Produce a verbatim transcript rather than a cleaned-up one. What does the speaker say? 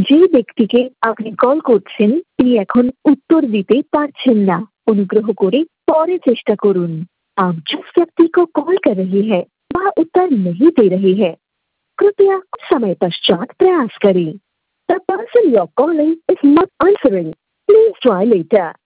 যে ব্যক্তিকে আপনি কল করছেন তিনি এখন उत्तर দিতে पारछेन ना। अनुग्रह करे परे चेष्टा करुन। आप जिस व्यक्ति को कॉल कर रहे हैं वह उत्तर नहीं दे रहे हैं। कृपया कुछ समय पश्चात प्रयास करें। The person you are calling is not answering. Please try later.